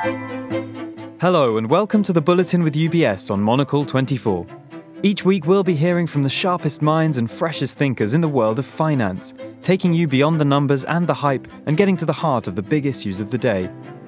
Hello and welcome to the Bulletin with UBS on Monocle 24. Each week we'll be hearing from the sharpest minds and freshest thinkers in the world of finance, taking you beyond the numbers and the hype and getting to the heart of the big issues of the day.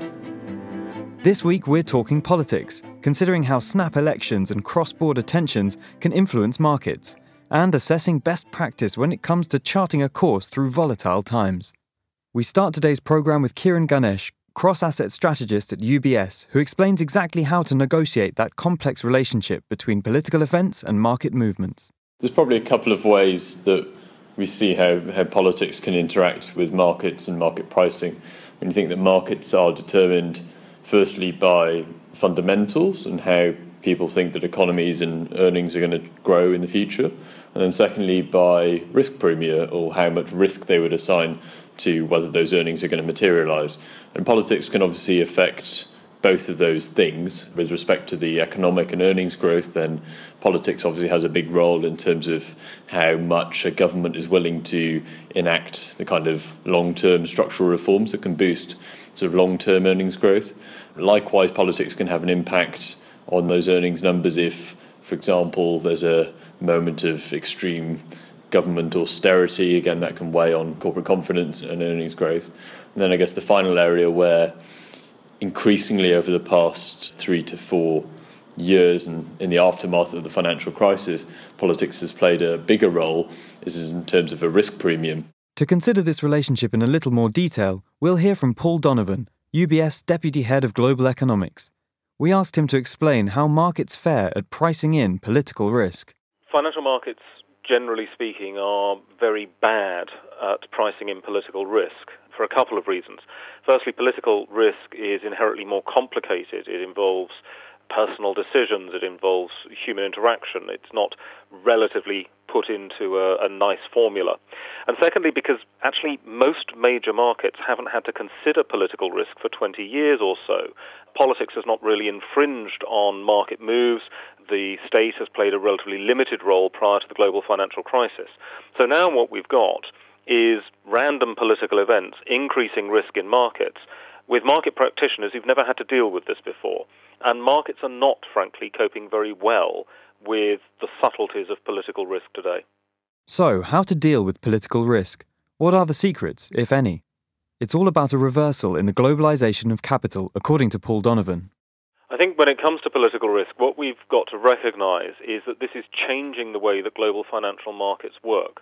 This week we're talking politics, considering how snap elections and cross-border tensions can influence markets, and assessing best practice when it comes to charting a course through volatile times. We start today's programme with Kiran Ganesh, cross-asset strategist at UBS, who explains exactly how to negotiate that complex relationship between political events and market movements. There's probably a couple of ways that we see how politics can interact with markets and market pricing. When you think that markets are determined firstly by fundamentals and how people think that economies and earnings are going to grow in the future, and then secondly by risk premia, or how much risk they would assign to whether those earnings are going to materialise. And politics can obviously affect both of those things. With respect to the economic and earnings growth, then politics obviously has a big role in terms of how much a government is willing to enact the kind of long-term structural reforms that can boost sort of long-term earnings growth. Likewise, politics can have an impact on those earnings numbers if, for example, there's a moment of extreme government austerity. Again, that can weigh on corporate confidence and earnings growth. And then I guess the final area where increasingly over the past 3 to 4 years and in the aftermath of the financial crisis, politics has played a bigger role is in terms of a risk premium. To consider this relationship in a little more detail, we'll hear from Paul Donovan, UBS Deputy Head of Global Economics. We asked him to explain how markets fare at pricing in political risk. Financial markets, generally speaking, are very bad at pricing in political risk for a couple of reasons. Firstly, political risk is inherently more complicated. It involves personal decisions. It involves human interaction. It's not relatively put into a nice formula. And secondly, because actually most major markets haven't had to consider political risk for 20 years or so. Politics has not really infringed on market moves. The state has played a relatively limited role prior to the global financial crisis. So now what we've got is random political events increasing risk in markets with market practitioners who've never had to deal with this before. And markets are not, frankly, coping very well with the subtleties of political risk today. So, how to deal with political risk? What are the secrets, if any? It's all about a reversal in the globalization of capital, according to Paul Donovan. I think when it comes to political risk, what we've got to recognize is that this is changing the way that global financial markets work.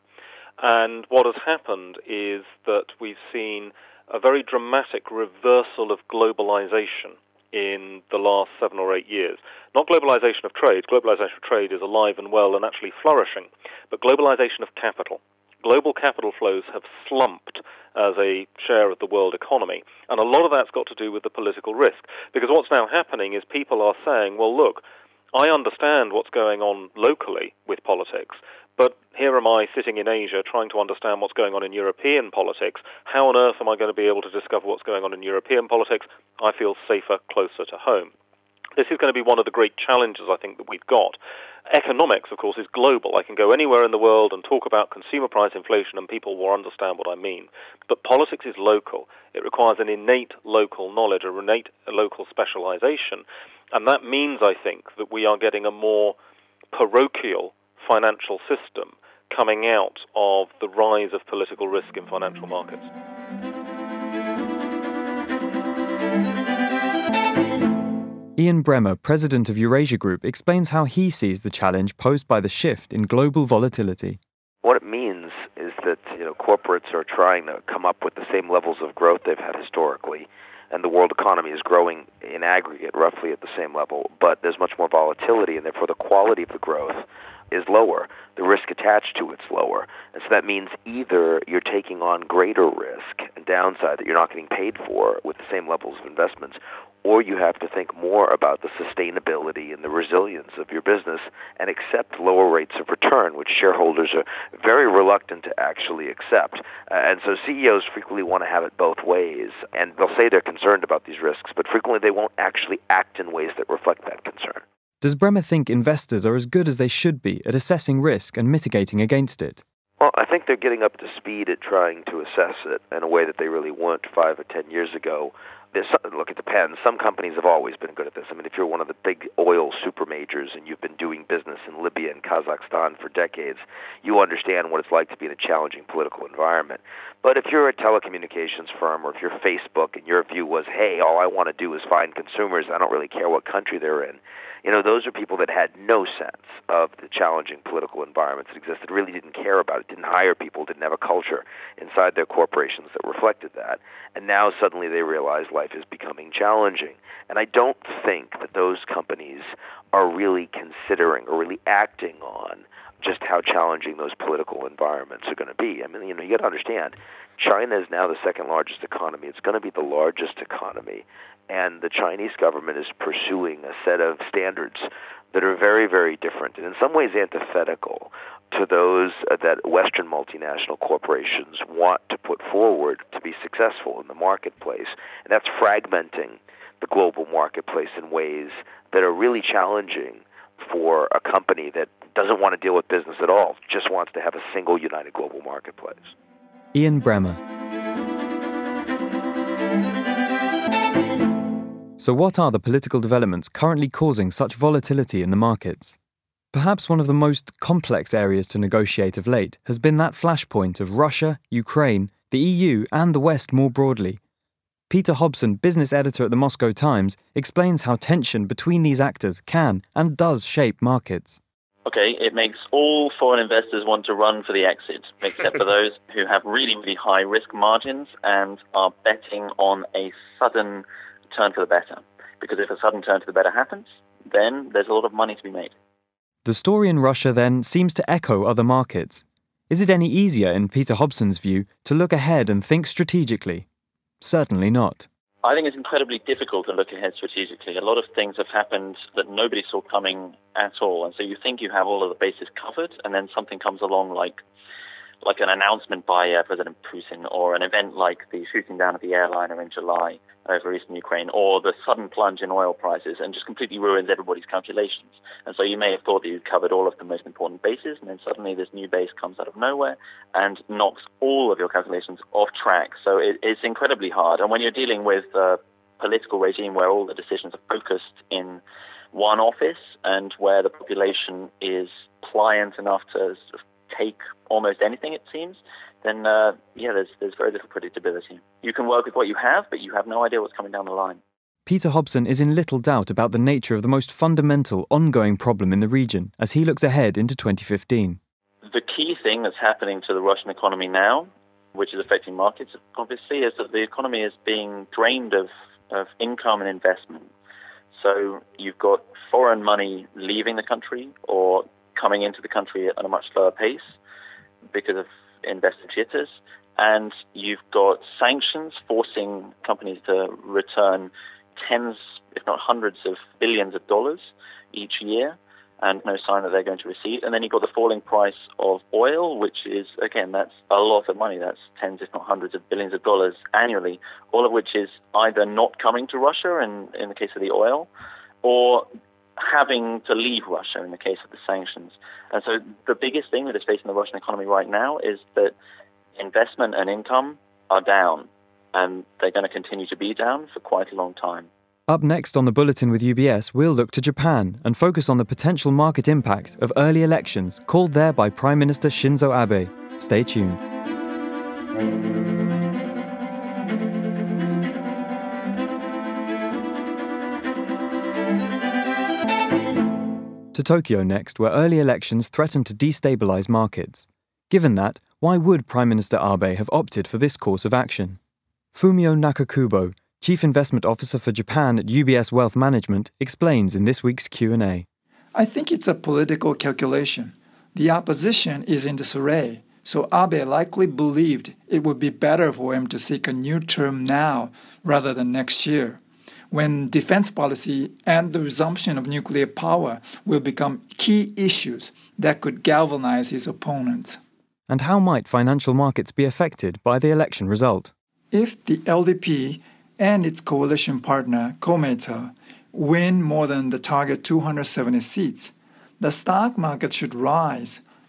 And what has happened is that we've seen a very dramatic reversal of globalization in the last 7 or 8 years. Not globalization of trade. Globalization of trade is alive and well and actually flourishing, but globalization of capital. Global capital flows have slumped as a share of the world economy, and a lot of that's got to do with the political risk. Because what's now happening is people are saying, well, look, I understand what's going on locally with politics, but here am I sitting in Asia trying to understand what's going on in European politics. How on earth am I going to be able to discover what's going on in European politics? I feel safer closer to home. This is going to be one of the great challenges, I think, that we've got. Economics, of course, is global. I can go anywhere in the world and talk about consumer price inflation and people will understand what I mean. But politics is local. It requires an innate local knowledge, an innate local specialization. And that means, I think, that we are getting a more parochial financial system coming out of the rise of political risk in financial markets. Ian Bremmer, president of Eurasia Group, explains how he sees the challenge posed by the shift in global volatility. What it means is that corporates are trying to come up with the same levels of growth they've had historically, and the world economy is growing in aggregate roughly at the same level, but there's much more volatility, and therefore the quality of the growth is lower. The risk attached to it's lower. And so that means either you're taking on greater risk and downside that you're not getting paid for with the same levels of investments, or you have to think more about the sustainability and the resilience of your business and accept lower rates of return, which shareholders are very reluctant to actually accept. And so CEOs frequently want to have it both ways, and they'll say they're concerned about these risks, but frequently they won't actually act in ways that reflect that concern. Does Bremmer think investors are as good as they should be at assessing risk and mitigating against it? Well, Well, I think they're getting up to speed at trying to assess it in a way that they really weren't 5 or 10 years ago. Look, it depends. Some companies have always been good at this. I mean, if you're one of the big oil super majors and you've been doing business in Libya and Kazakhstan for decades, you understand what it's like to be in a challenging political environment. But if you're a telecommunications firm or if you're Facebook and your view was, hey, all I want to do is find consumers, I don't really care what country they're in, those are people that had no sense of the challenging political environments that existed, really didn't care about it, didn't hire people, didn't have a culture inside their corporations that reflected that. And now suddenly they realize life is becoming challenging. And I don't think that those companies are really considering or really acting on just how challenging those political environments are going to be. I mean, you got to understand, China is now the second largest economy. It's going to be the largest economy. And the Chinese government is pursuing a set of standards that are very, very different and in some ways antithetical to those that Western multinational corporations want to put forward to be successful in the marketplace. And that's fragmenting the global marketplace in ways that are really challenging for a company that doesn't want to deal with business at all, just wants to have a single united global marketplace. Ian Bremer. So what are the political developments currently causing such volatility in the markets? Perhaps one of the most complex areas to negotiate of late has been that flashpoint of Russia, Ukraine, the EU and the West more broadly. Peter Hobson, business editor at the Moscow Times, explains how tension between these actors can and does shape markets. Okay, it makes all foreign investors want to run for the exit, except for those who have really, really high risk margins and are betting on a sudden turn for the better. Because if a sudden turn for the better happens, then there's a lot of money to be made. The story in Russia, then, seems to echo other markets. Is it any easier, in Peter Hobson's view, to look ahead and think strategically? Certainly not. I think it's incredibly difficult to look ahead strategically. A lot of things have happened that nobody saw coming at all. And so you think you have all of the bases covered, and then something comes along like an announcement by President Putin, or an event like the shooting down of the airliner in July over eastern Ukraine, or the sudden plunge in oil prices, and just completely ruins everybody's calculations. And so you may have thought that you'd covered all of the most important bases, and then suddenly this new base comes out of nowhere and knocks all of your calculations off track. So it's incredibly hard. And when you're dealing with a political regime where all the decisions are focused in one office and where the population is pliant enough to sort of take almost anything, it seems, then there's very little predictability. You can work with what you have, but you have no idea what's coming down the line. Peter Hobson is in little doubt about the nature of the most fundamental ongoing problem in the region as he looks ahead into 2015. The key thing that's happening to the Russian economy now, which is affecting markets, obviously, is that the economy is being drained of income and investment. So you've got foreign money leaving the country or coming into the country at a much slower pace because of investor jitters, and you've got sanctions forcing companies to return tens, if not hundreds of billions of dollars each year, and no sign that they're going to recede. And then you've got the falling price of oil, which is, again, that's a lot of money. That's tens, if not hundreds of billions of dollars annually, all of which is either not coming to Russia in the case of the oil, or having to leave Russia in the case of the sanctions. And so the biggest thing that is facing the Russian economy right now is that investment and income are down, and they're going to continue to be down for quite a long time. Up next on the Bulletin with UBS, we'll look to Japan and focus on the potential market impact of early elections called there by Prime Minister Shinzo Abe. Stay tuned. To Tokyo next, where early elections threaten to destabilize markets. Given that, why would Prime Minister Abe have opted for this course of action? Fumio Nakakubo, Chief Investment Officer for Japan at UBS Wealth Management, explains in this week's Q&A. I think it's a political calculation. The opposition is in disarray, so Abe likely believed it would be better for him to seek a new term now rather than next year, when defense policy and the resumption of nuclear power will become key issues that could galvanize his opponents. And how might financial markets be affected by the election result? If the LDP and its coalition partner, Komeito, win more than the target 270 seats, the stock market should rise,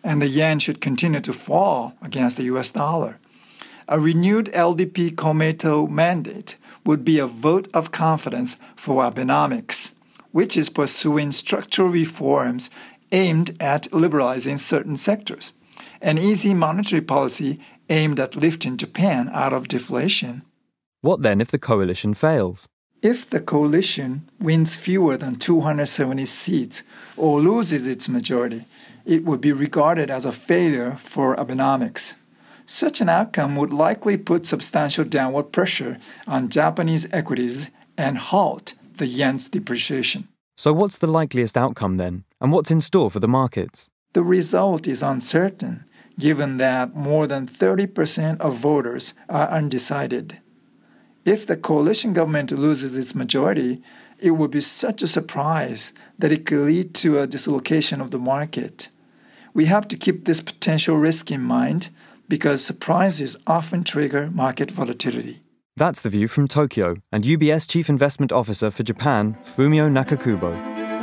and the yen should continue to fall against the US dollar. A renewed LDP Komeito mandate would be a vote of confidence for Abenomics, which is pursuing structural reforms aimed at liberalizing certain sectors, an easy monetary policy aimed at lifting Japan out of deflation. What then if the coalition fails? If the coalition wins fewer than 270 seats or loses its majority, it would be regarded as a failure for Abenomics. Such an outcome would likely put substantial downward pressure on Japanese equities and halt the yen's depreciation. So what's the likeliest outcome then, and what's in store for the markets? The result is uncertain, given that more than 30% of voters are undecided. If the coalition government loses its majority, it would be such a surprise that it could lead to a dislocation of the market. We have to keep this potential risk in mind because surprises often trigger market volatility. That's the view from Tokyo and UBS Chief Investment Officer for Japan, Fumio Nakakubo.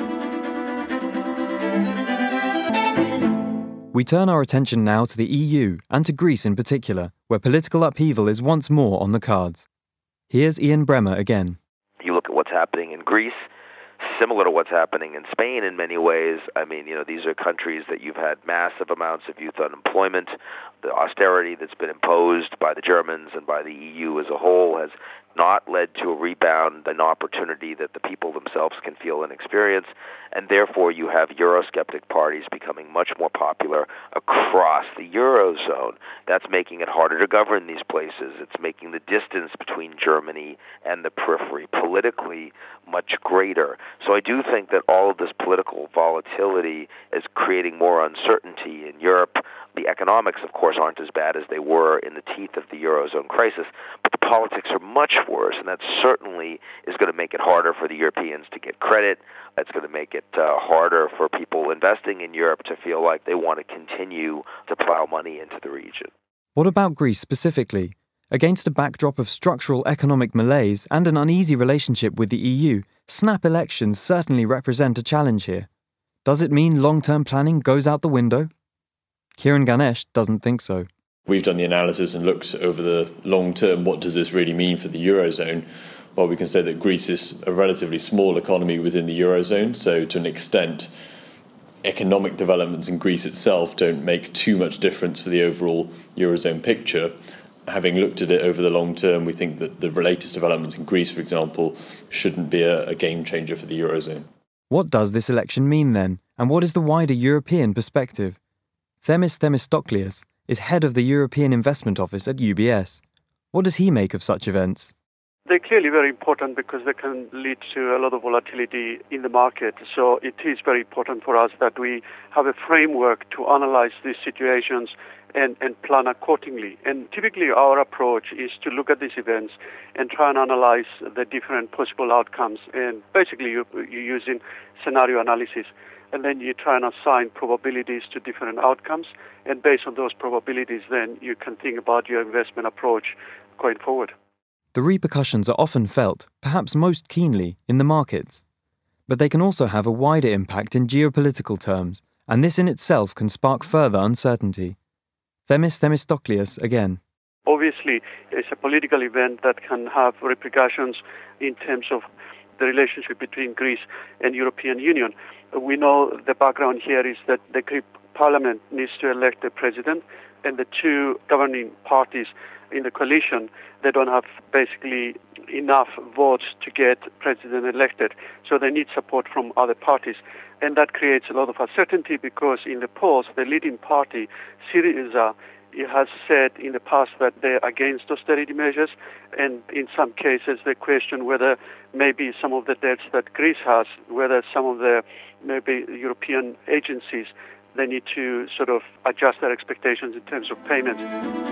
We turn our attention now to the EU and to Greece in particular, where political upheaval is once more on the cards. Here's Ian Bremmer again. You look at what's happening in Greece, similar to what's happening in Spain in many ways. I mean, these are countries that you've had massive amounts of youth unemployment. The austerity that's been imposed by the Germans and by the EU as a whole has not led to a rebound, an opportunity that the people themselves can feel and experience, and therefore you have Eurosceptic parties becoming much more popular across the Eurozone. That's making it harder to govern these places. It's making the distance between Germany and the periphery politically much greater. So I do think that all of this political volatility is creating more uncertainty in Europe. The economics, of course, aren't as bad as they were in the teeth of the Eurozone crisis, but the politics are much worse, and that certainly is going to make it harder for the Europeans to get credit. That's going to make it harder for people investing in Europe to feel like they want to continue to plow money into the region. What about Greece specifically? Against a backdrop of structural economic malaise and an uneasy relationship with the EU, snap elections certainly represent a challenge here. Does it mean long-term planning goes out the window? Kiran Ganesh doesn't think so. We've done the analysis and looked over the long term, what does this really mean for the Eurozone? Well, we can say that Greece is a relatively small economy within the Eurozone, so to an extent, economic developments in Greece itself don't make too much difference for the overall Eurozone picture. Having looked at it over the long term, we think that the latest developments in Greece, for example, shouldn't be a game changer for the Eurozone. What does this election mean then, and what is the wider European perspective? Themis Themistokleous is head of the European Investment Office at UBS. What does he make of such events? They're clearly very important because they can lead to a lot of volatility in the market. So it is very important for us that we have a framework to analyze these situations and plan accordingly. And typically our approach is to look at these events and try and analyze the different possible outcomes. And basically you're using scenario analysis. And then you try and assign probabilities to different outcomes. And based on those probabilities, then you can think about your investment approach going forward. The repercussions are often felt, perhaps most keenly, in the markets. But they can also have a wider impact in geopolitical terms, and this in itself can spark further uncertainty. Themis Themistokleous again. Obviously, it's a political event that can have repercussions in terms of the relationship between Greece and European Union. We know the background here is that the Greek Parliament needs to elect a president, and the two governing parties in the coalition, they don't have basically enough votes to get president elected. So they need support from other parties. And that creates a lot of uncertainty because in the polls, the leading party, Syriza, it has said in the past that they're against austerity measures, and in some cases they question whether maybe some of the debts that Greece has, whether some of the maybe European agencies, they need to sort of adjust their expectations in terms of payments.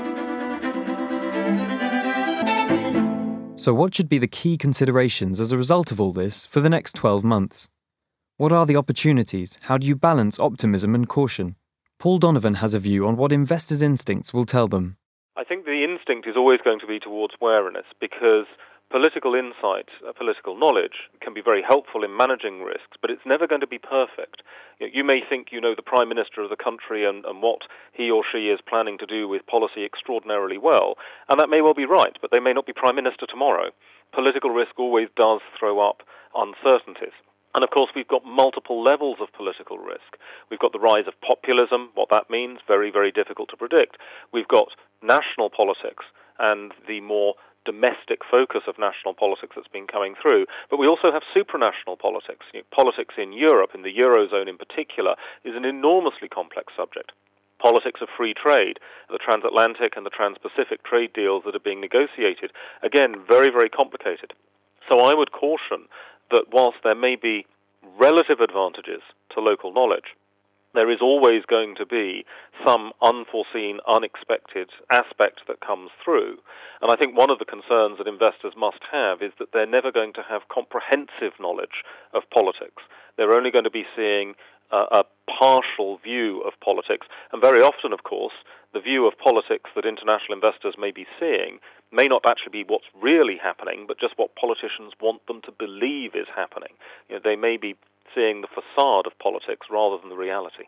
So what should be the key considerations as a result of all this for the next 12 months? What are the opportunities? How do you balance optimism and caution? Paul Donovan has a view on what investors' instincts will tell them. I think the instinct is always going to be towards wariness because political insight, political knowledge can be very helpful in managing risks, but it's never going to be perfect. You may think you know the Prime Minister of the country and what he or she is planning to do with policy extraordinarily well, and that may well be right, but they may not be Prime Minister tomorrow. Political risk always does throw up uncertainties. And of course, we've got multiple levels of political risk. We've got the rise of populism, what that means, very, very difficult to predict. We've got national politics and the more domestic focus of national politics that's been coming through. But we also have supranational politics. Politics in Europe, in the Eurozone in particular, is an enormously complex subject. Politics of free trade, the transatlantic and the trans-Pacific trade deals that are being negotiated, again, very, very complicated. So I would caution that whilst there may be relative advantages to local knowledge, there is always going to be some unforeseen, unexpected aspect that comes through. And I think one of the concerns that investors must have is that they're never going to have comprehensive knowledge of politics. They're only going to be seeing a partial view of politics. And very often, of course, the view of politics that international investors may be seeing may not actually be what's really happening, but just what politicians want them to believe is happening. They may be seeing the facade of politics rather than the reality.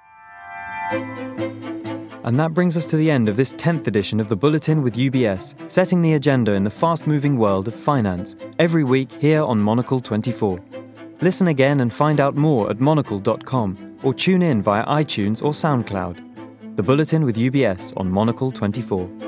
And that brings us to the end of this 10th edition of the Bulletin with UBS, setting the agenda in the fast-moving world of finance, every week here on Monocle 24. Listen again and find out more at monocle.com or tune in via iTunes or SoundCloud. The Bulletin with UBS on Monocle 24.